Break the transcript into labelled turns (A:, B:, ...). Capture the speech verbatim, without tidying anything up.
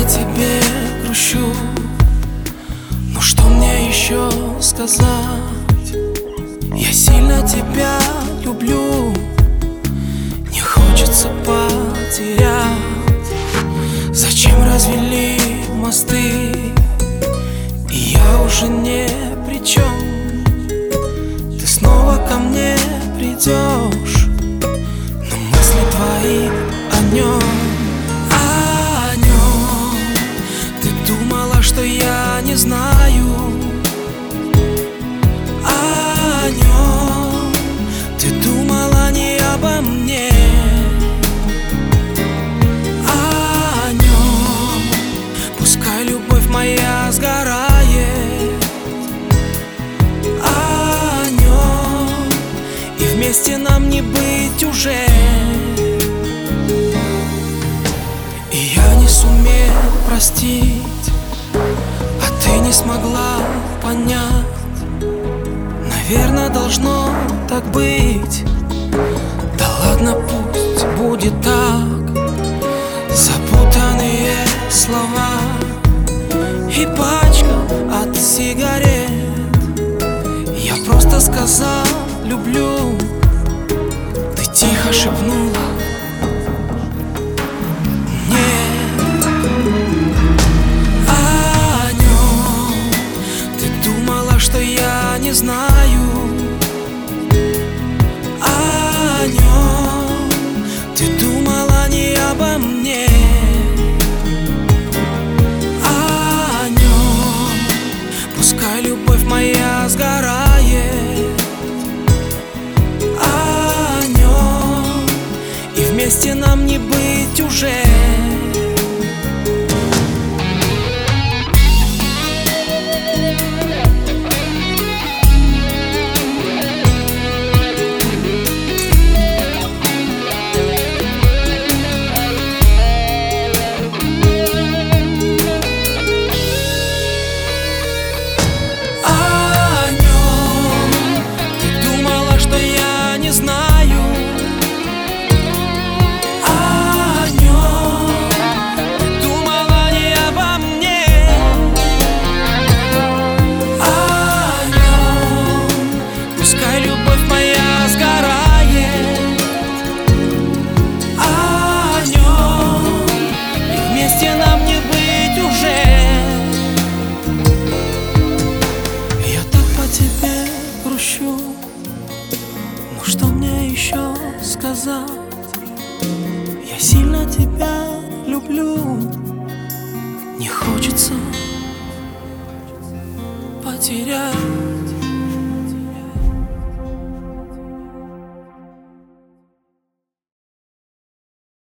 A: тебе грущу, но что мне еще сказать? Я сильно тебя люблю, не хочется потерять. Зачем развели мосты, и я уже не при чем. Ты снова ко мне придешь, но мысли твои о нем, о нем. Ты думала, что я не знаю о нем. Ты думала не обо мне, о нем. Пускай любовь моя сгорает о нем, и вместе нам не быть уже. И я не сумел простить, а ты не смогла понять. Наверное, должно так быть. Да ладно, пусть будет так. Запутанные слова и пачка от сигарет. Я просто сказал люблю, ты тихо шепнула нет о нем. Ты думала, что я не знаю о нем. Ты думала не обо мне, о нем. Пускай любовь моя сгорает о нем, и вместе нам не быть уже. Ну что мне еще сказать? Я сильно тебя люблю, не хочется потерять.